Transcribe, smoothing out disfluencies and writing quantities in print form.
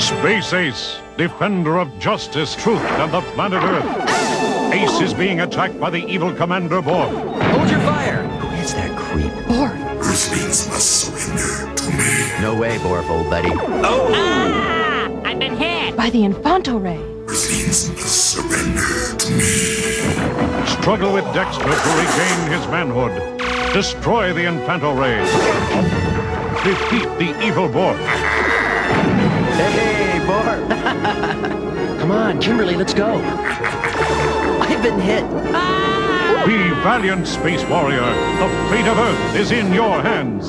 Space Ace, defender of justice, truth, and the planet Earth. Ace is being attacked by the evil Commander Borg. Hold your fire! It's that creep. Borg. Earthlings must surrender to me. No way, Borf, old buddy. Oh! Ah! I've been hit! By the Infanto Ray. Earthlings must surrender to me. Struggle with Dexter to regain his manhood. Destroy the Infanto Ray. Defeat the evil Borg. Hey, Borf! Come on, Kimberly, let's go. I've been hit. Be valiant, Space Warrior. The fate of Earth is in your hands.